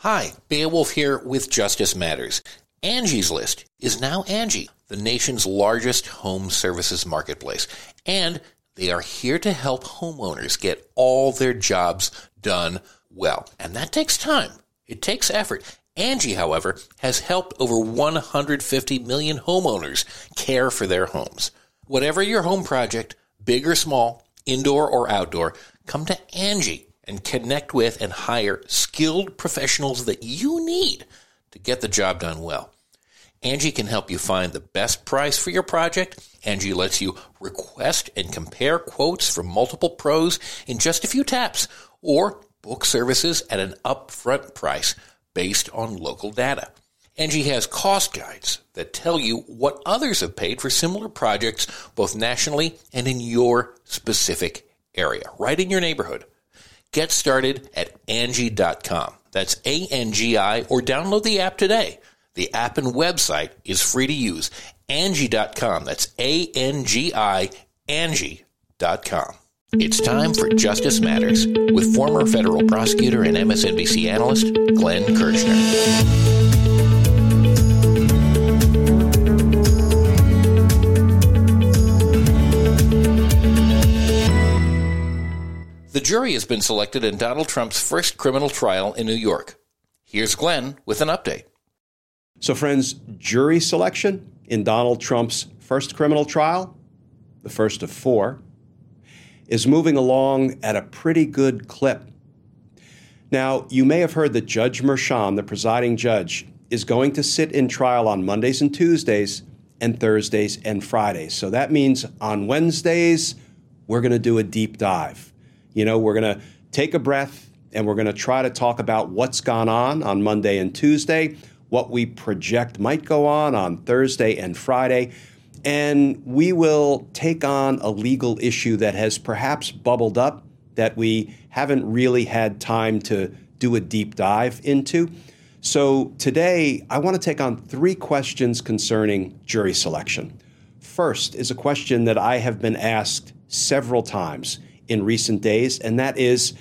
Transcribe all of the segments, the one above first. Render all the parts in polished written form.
Hi, Beowulf here with Justice Matters. Angie's List is now Angie, the nation's largest home services marketplace, and they are here to help homeowners get all their jobs done well. And that takes time. It takes effort. Angie, however, has helped over 150 million homeowners care for their homes. Whatever your home project, big or small, indoor or outdoor, come to Angie and connect with and hire skilled professionals that you need to get the job done well. Angie can help you find the best price for your project. Angie lets you request and compare quotes from multiple pros in just a few taps, or book services at an upfront price based on local data. Angie has cost guides that tell you what others have paid for similar projects, both nationally and in your specific area, right in your neighborhood. Get started at Angie.com. That's ANGI, or download the app today. The app and website is free to use. Angie.com. That's ANGI, Angie.com. It's time for Justice Matters with former federal prosecutor and MSNBC analyst Glenn Kirshner. The jury has been selected in Donald Trump's first criminal trial in New York. Here's Glenn with an update. So, friends, jury selection in Donald Trump's first criminal trial, the first of four, is moving along at a pretty good clip. Now, you may have heard that Judge Merchan, the presiding judge, is going to sit in trial on Mondays and Tuesdays and Thursdays and Fridays. So that means on Wednesdays, we're going to do a deep dive. You know, we're going to take a breath and we're going to try to talk about what's gone on Monday and Tuesday, what we project might go on Thursday and Friday, and we will take on a legal issue that has perhaps bubbled up that we haven't really had time to do a deep dive into. So today, I want to take on three questions concerning jury selection. First is a question that I have been asked several times in recent days, and that is,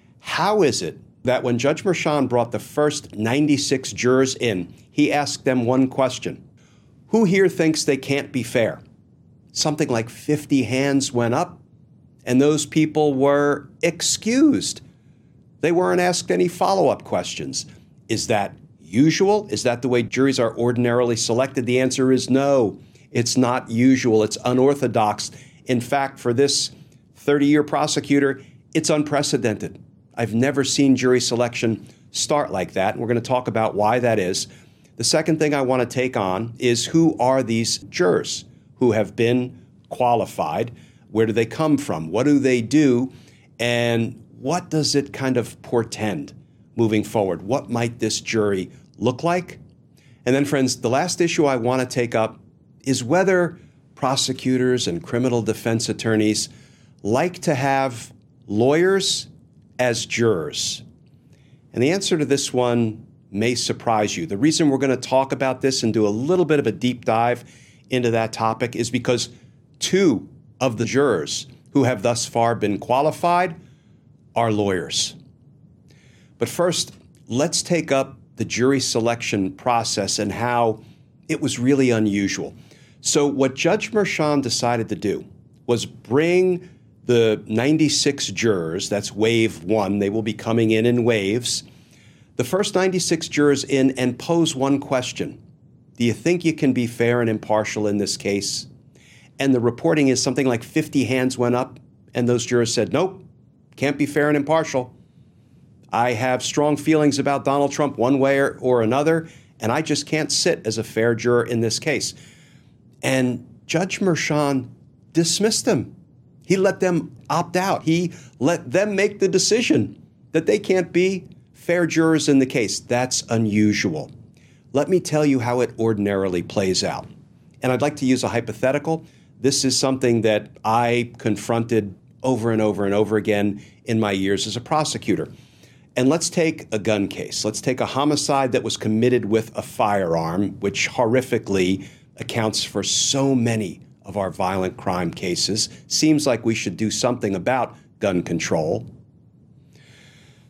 how is it that when Judge Merchan brought the first 96 jurors in, he asked them one question: who here thinks they can't be fair? Something like 50 hands went up, and those people were excused. They weren't asked any follow-up questions. Is that usual? Is that the way juries are ordinarily selected? The answer is no. It's not usual. It's unorthodox. In fact, for this 30-year prosecutor, it's unprecedented. I've never seen jury selection start like that, and we're going to talk about why that is. The second thing I want to take on is, who are these jurors who have been qualified? Where do they come from? What do they do? And what does it kind of portend moving forward? What might this jury look like? And then, friends, the last issue I want to take up is whether prosecutors and criminal defense attorneys like to have lawyers as jurors. And the answer to this one may surprise you. The reason we're going to talk about this and do a little bit of a deep dive into that topic is because two of the jurors who have thus far been qualified are lawyers. But first, let's take up the jury selection process and how it was really unusual. So what Judge Merchan decided to do was bring the 96 jurors, that's wave one, they will be coming in waves, the first 96 jurors in, and pose one question: do you think you can be fair and impartial in this case? And the reporting is something like 50 hands went up, and those jurors said, nope, can't be fair and impartial. I have strong feelings about Donald Trump one way or another, and I just can't sit as a fair juror in this case. And Judge Merchan dismissed them. He let them opt out. He let them make the decision that they can't be fair jurors in the case. That's unusual. Let me tell you how it ordinarily plays out. And I'd like to use a hypothetical. This is something that I confronted over and over and over again in my years as a prosecutor. And let's take a gun case. Let's take a homicide that was committed with a firearm, which horrifically accounts for so many of our violent crime cases. Seems like we should do something about gun control.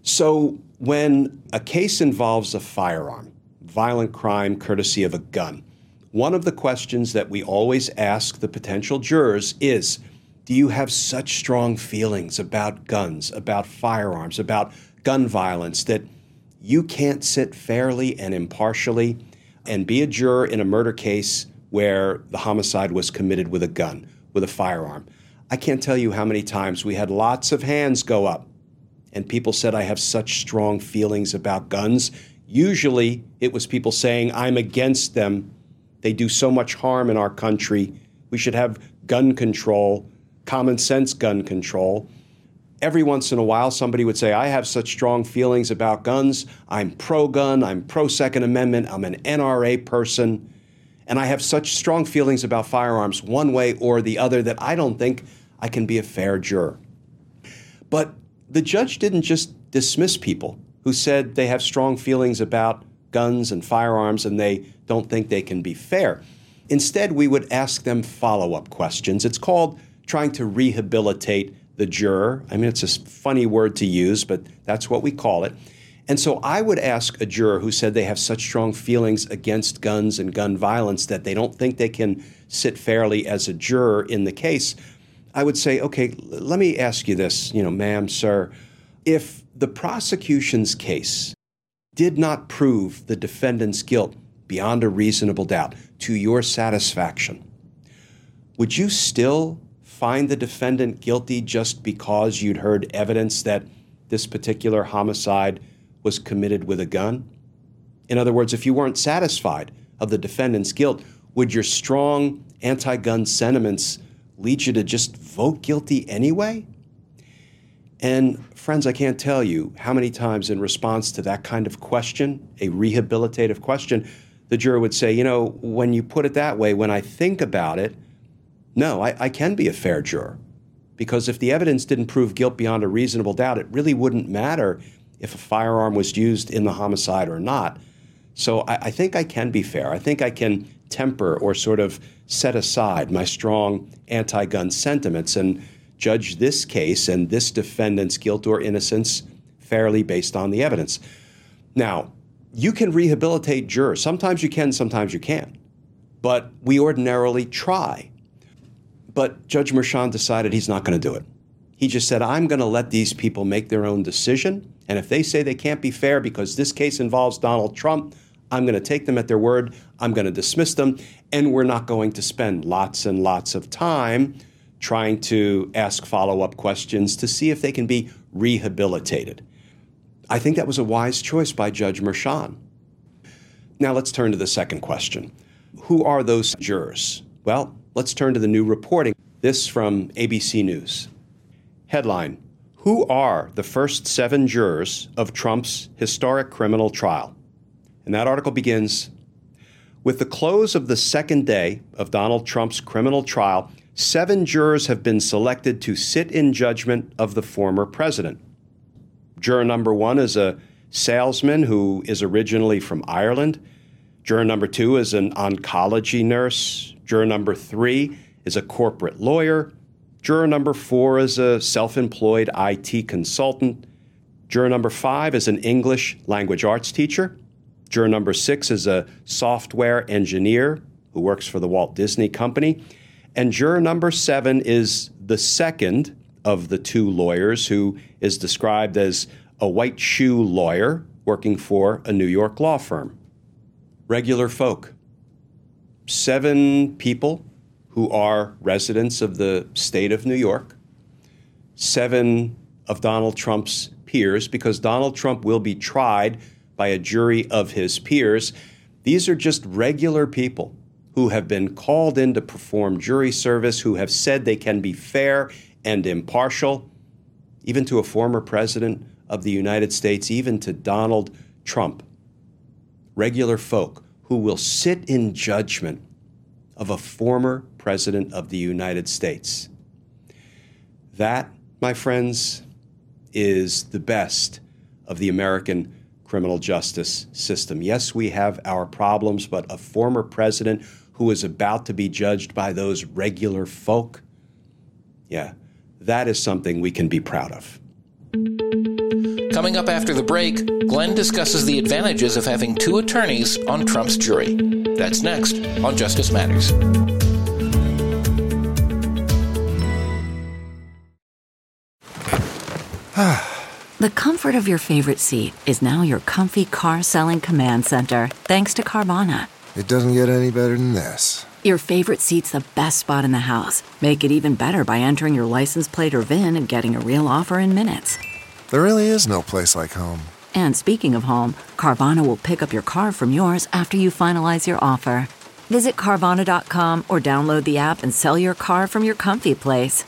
So when a case involves a firearm, violent crime courtesy of a gun, one of the questions that we always ask the potential jurors is, do you have such strong feelings about guns, about firearms, about gun violence that you can't sit fairly and impartially and be a juror in a murder case where the homicide was committed with a gun, with a firearm? I can't tell you how many times we had lots of hands go up and people said, I have such strong feelings about guns. Usually it was people saying, I'm against them. They do so much harm in our country. We should have gun control, common sense gun control. Every once in a while, somebody would say, I have such strong feelings about guns. I'm pro-gun. I'm pro-Second Amendment. I'm an NRA person. And I have such strong feelings about firearms one way or the other that I don't think I can be a fair juror. But the judge didn't just dismiss people who said they have strong feelings about guns and firearms and they don't think they can be fair. Instead, we would ask them follow-up questions. It's called trying to rehabilitate the juror. I mean, it's a funny word to use, but that's what we call it. And so I would ask a juror who said they have such strong feelings against guns and gun violence that they don't think they can sit fairly as a juror in the case. I would say, okay, let me ask you this, ma'am, sir. If the prosecution's case did not prove the defendant's guilt beyond a reasonable doubt to your satisfaction, would you still find the defendant guilty just because you'd heard evidence that this particular homicide was committed with a gun? In other words, if you weren't satisfied of the defendant's guilt, would your strong anti-gun sentiments lead you to just vote guilty anyway? And friends, I can't tell you how many times in response to that kind of question, a rehabilitative question, the juror would say, when you put it that way, when I think about it, no, I can be a fair juror. Because if the evidence didn't prove guilt beyond a reasonable doubt, it really wouldn't matter if a firearm was used in the homicide or not. So I think I can be fair. I think I can temper or sort of set aside my strong anti-gun sentiments and judge this case and this defendant's guilt or innocence fairly based on the evidence. Now, you can rehabilitate jurors. Sometimes you can, sometimes you can't. But we ordinarily try. But Judge Merchan decided he's not going to do it. He just said, I'm going to let these people make their own decision. And if they say they can't be fair because this case involves Donald Trump, I'm going to take them at their word. I'm going to dismiss them. And we're not going to spend lots and lots of time trying to ask follow-up questions to see if they can be rehabilitated. I think that was a wise choice by Judge Merchan. Now let's turn to the second question. Who are those jurors? Well, let's turn to the new reporting. This from ABC News. Headline: Who are the first 7 jurors of Trump's historic criminal trial? And that article begins, with the close of the second day of Donald Trump's criminal trial, 7 jurors have been selected to sit in judgment of the former president. Juror number 1 is a salesman who is originally from Ireland. Juror number 2 is an oncology nurse. Juror number 3 is a corporate lawyer. Juror number 4 is a self-employed IT consultant. Juror number 5 is an English language arts teacher. Juror number 6 is a software engineer who works for the Walt Disney Company. And juror number 7 is the second of the 2 lawyers who is described as a white shoe lawyer working for a New York law firm. Regular folk. 7 people who are residents of the state of New York. 7 of Donald Trump's peers, because Donald Trump will be tried by a jury of his peers. These are just regular people who have been called in to perform jury service, who have said they can be fair and impartial, even to a former president of the United States, even to Donald Trump. Regular folk who will sit in judgment of a former president of the United States. That, my friends, is the best of the American criminal justice system. Yes, we have our problems, but a former president who is about to be judged by those regular folk, yeah, that is something we can be proud of. Coming up after the break, Glenn discusses the advantages of having two attorneys on Trump's jury. That's next on Justice Matters. The comfort of your favorite seat is now your comfy car-selling command center, thanks to Carvana. It doesn't get any better than this. Your favorite seat's the best spot in the house. Make it even better by entering your license plate or VIN and getting a real offer in minutes. There really is no place like home. And speaking of home, Carvana will pick up your car from yours after you finalize your offer. Visit Carvana.com or download the app and sell your car from your comfy place.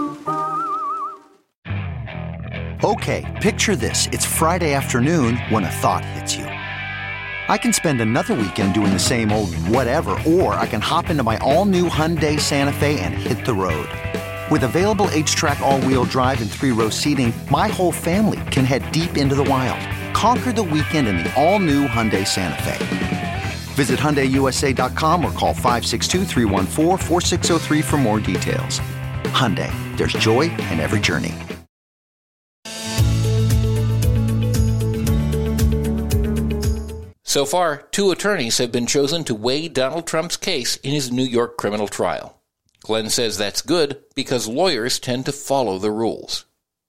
Okay, picture this. It's Friday afternoon when a thought hits you. I can spend another weekend doing the same old whatever, or I can hop into my all-new Hyundai Santa Fe and hit the road. With available H-Track all-wheel drive and 3-row seating, my whole family can head deep into the wild. Conquer the weekend in the all-new Hyundai Santa Fe. Visit HyundaiUSA.com or call 562-314-4603 for more details. Hyundai, there's joy in every journey. So far, two attorneys have been chosen to weigh Donald Trump's case in his New York criminal trial. Glenn says that's good because lawyers tend to follow the rules.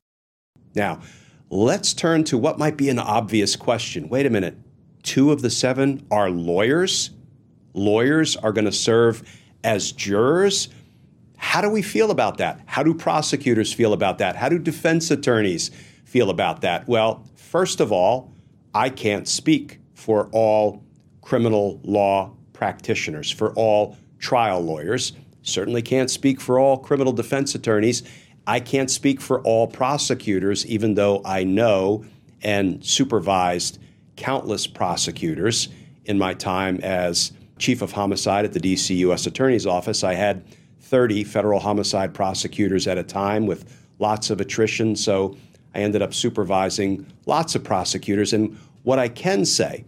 Now, let's turn to what might be an obvious question. Wait a minute. 2 of the 7 are lawyers? Lawyers are going to serve as jurors? How do we feel about that? How do prosecutors feel about that? How do defense attorneys feel about that? Well, first of all, I can't speak for all criminal law practitioners, for all trial lawyers. Certainly can't speak for all criminal defense attorneys. I can't speak for all prosecutors, even though I know and supervised countless prosecutors in my time as chief of homicide at the D.C. U.S. Attorney's Office. I had 30 federal homicide prosecutors at a time with lots of attrition, so I ended up supervising lots of prosecutors. And what I can say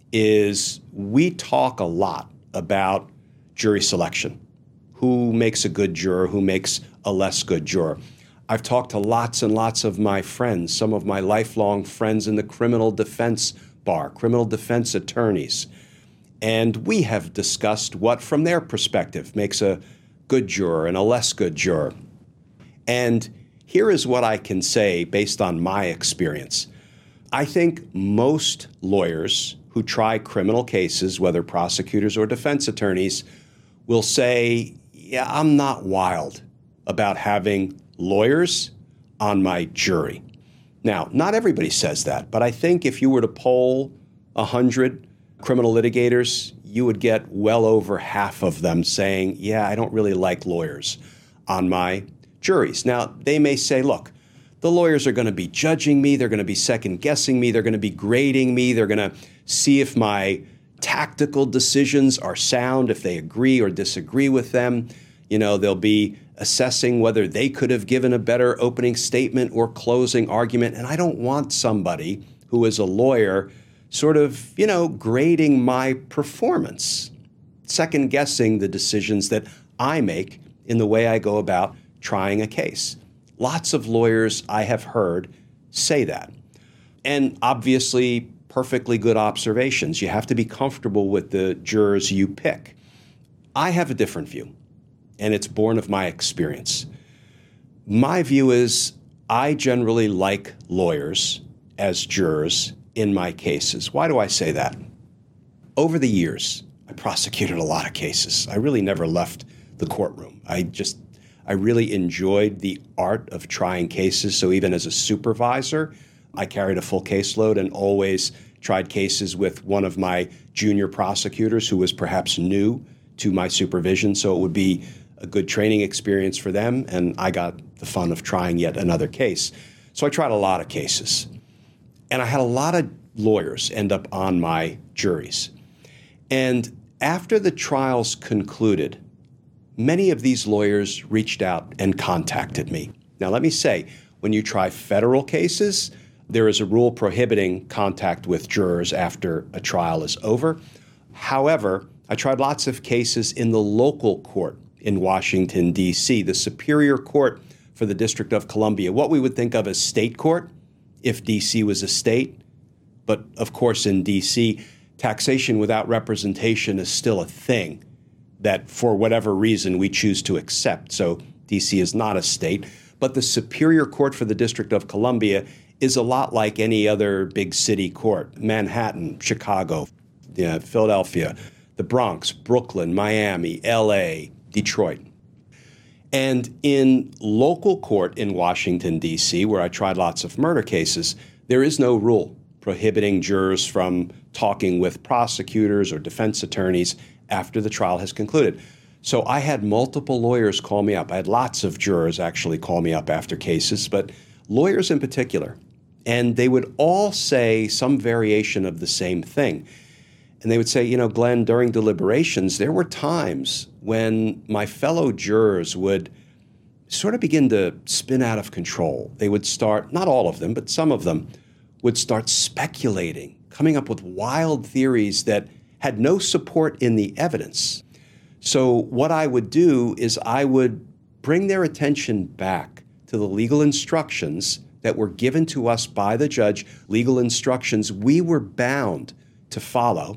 is we talk a lot about jury selection. Who makes a good juror, who makes a less good juror. I've talked to lots and lots of my friends, some of my lifelong friends in the criminal defense bar, criminal defense attorneys. And we have discussed what, from their perspective, makes a good juror and a less good juror. And here is what I can say based on my experience. I think most lawyers who try criminal cases, whether prosecutors or defense attorneys, will say, yeah, I'm not wild about having lawyers on my jury. Now, not everybody says that, but I think if you were to poll 100 criminal litigators, you would get well over half of them saying, yeah, I don't really like lawyers on my juries. Now, they may say, look, the lawyers are going to be judging me, they're going to be second-guessing me, they're going to be grading me, they're going to see if my tactical decisions are sound, if they agree or disagree with them. You know, they'll be assessing whether they could have given a better opening statement or closing argument. And I don't want somebody who is a lawyer sort of, grading my performance, second-guessing the decisions that I make in the way I go about trying a case. Lots of lawyers I have heard say that. And obviously, perfectly good observations. You have to be comfortable with the jurors you pick. I have a different view, and it's born of my experience. My view is I generally like lawyers as jurors in my cases. Why do I say that? Over the years, I prosecuted a lot of cases. I really never left the courtroom. I really enjoyed the art of trying cases. So even as a supervisor, I carried a full caseload and always tried cases with one of my junior prosecutors who was perhaps new to my supervision. So it would be a good training experience for them, and I got the fun of trying yet another case. So I tried a lot of cases. And I had a lot of lawyers end up on my juries. And after the trials concluded, many of these lawyers reached out and contacted me. Now, let me say, when you try federal cases, there is a rule prohibiting contact with jurors after a trial is over. However, I tried lots of cases in the local court in Washington, D.C., the Superior Court for the District of Columbia, what we would think of as state court if D.C. was a state. But of course, in D.C., taxation without representation is still a thing that for whatever reason we choose to accept. So D.C. is not a state. But the Superior Court for the District of Columbia is a lot like any other big city court. Manhattan, Chicago, Philadelphia, the Bronx, Brooklyn, Miami, L.A., Detroit. And in local court in Washington, D.C., where I tried lots of murder cases, there is no rule prohibiting jurors from talking with prosecutors or defense attorneys after the trial has concluded. So I had multiple lawyers call me up. I had lots of jurors actually call me up after cases, but lawyers in particular. And they would all say some variation of the same thing. And they would say, Glenn, during deliberations, there were times when my fellow jurors would sort of begin to spin out of control. They would start, not all of them, but some of them, would start speculating, coming up with wild theories that had no support in the evidence. So what I would do is I would bring their attention back to the legal instructions that were given to us by the judge, legal instructions we were bound to follow.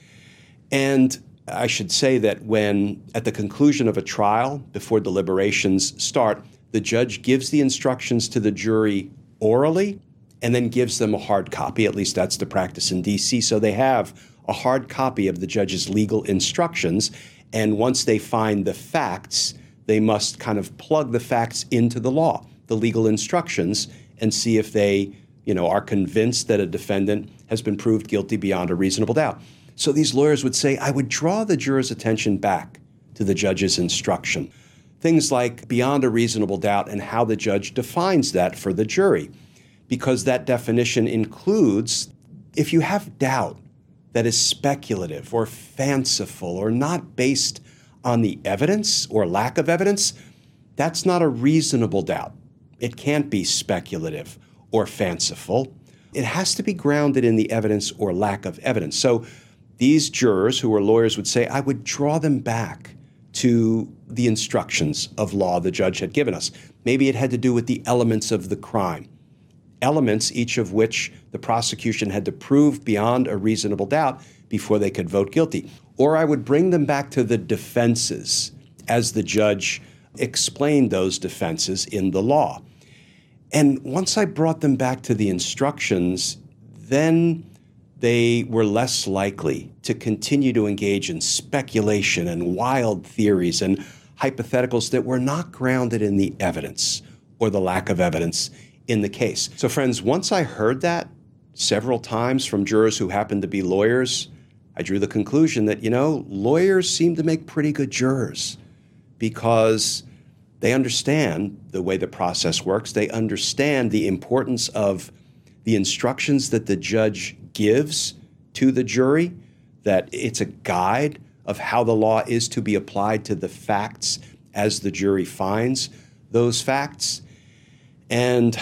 And I should say that when, at the conclusion of a trial, before deliberations start, the judge gives the instructions to the jury orally and then gives them a hard copy. At least that's the practice in D.C. So they have a hard copy of the judge's legal instructions. And once they find the facts, they must kind of plug the facts into the law, the legal instructions, and see if they, are convinced that a defendant has been proved guilty beyond a reasonable doubt. So these lawyers would say, I would draw the jurors' attention back to the judge's instruction. Things like beyond a reasonable doubt and how the judge defines that for the jury. Because that definition includes, if you have doubt that is speculative or fanciful or not based on the evidence or lack of evidence, that's not a reasonable doubt. It can't be speculative or fanciful. It has to be grounded in the evidence or lack of evidence. So these jurors who were lawyers would say, I would draw them back to the instructions of law the judge had given us. Maybe it had to do with the elements of the crime. Elements, each of which the prosecution had to prove beyond a reasonable doubt before they could vote guilty. Or I would bring them back to the defenses as the judge explained those defenses in the law. And once I brought them back to the instructions, then they were less likely to continue to engage in speculation and wild theories and hypotheticals that were not grounded in the evidence or the lack of evidence in the case. So friends, once I heard that several times from jurors who happened to be lawyers, I drew the conclusion that, lawyers seem to make pretty good jurors because they understand the way the process works. They understand the importance of the instructions that the judge gives to the jury, that it's a guide of how the law is to be applied to the facts as the jury finds those facts. And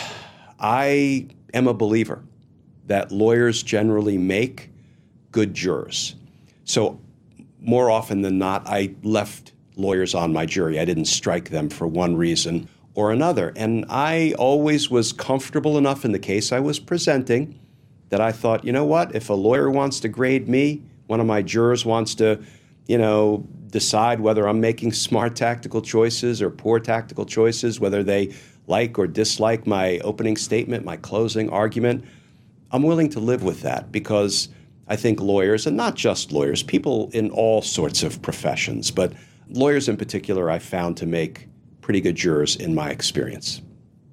I am a believer that lawyers generally make good jurors. So more often than not, I left lawyers on my jury. I didn't strike them for one reason or another. And I always was comfortable enough in the case I was presenting that I thought, if a lawyer wants to grade me, one of my jurors wants to, decide whether I'm making smart tactical choices or poor tactical choices, whether they like or dislike my opening statement, my closing argument, I'm willing to live with that because I think lawyers, and not just lawyers, people in all sorts of professions, but lawyers in particular, I found to make pretty good jurors in my experience.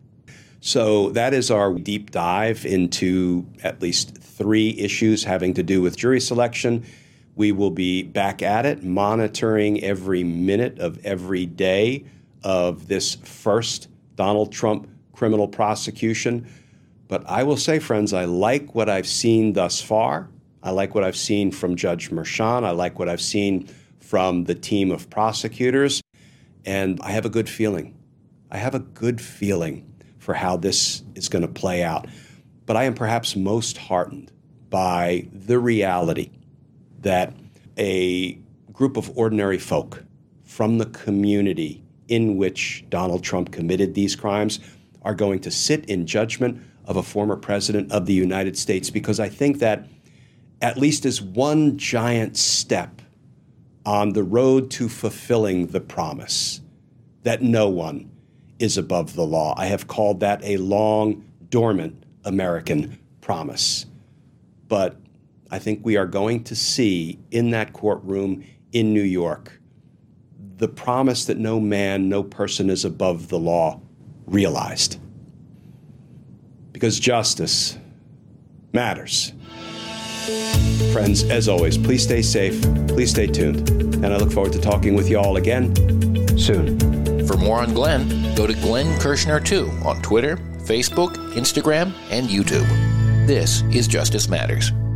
So that is our deep dive into at least 3 issues having to do with jury selection. We will be back at it, monitoring every minute of every day of this first Donald Trump criminal prosecution. But I will say, friends, I like what I've seen thus far. I like what I've seen from Judge Merchan. I like what I've seen from the team of prosecutors. And I have a good feeling. I have a good feeling for how this is going to play out. But I am perhaps most heartened by the reality that a group of ordinary folk from the community in which Donald Trump committed these crimes are going to sit in judgment of a former president of the United States, because I think that at least as one giant step on the road to fulfilling the promise that no one is above the law. I have called that a long, dormant American promise. But I think we are going to see in that courtroom in New York the promise that no man, no person is above the law realized. Because justice matters. Friends, as always, please stay safe, please stay tuned, and I look forward to talking with you all again soon. For more on Glenn, go to Glenn Kirshner 2 on Twitter, Facebook, Instagram, and YouTube. This is Justice Matters.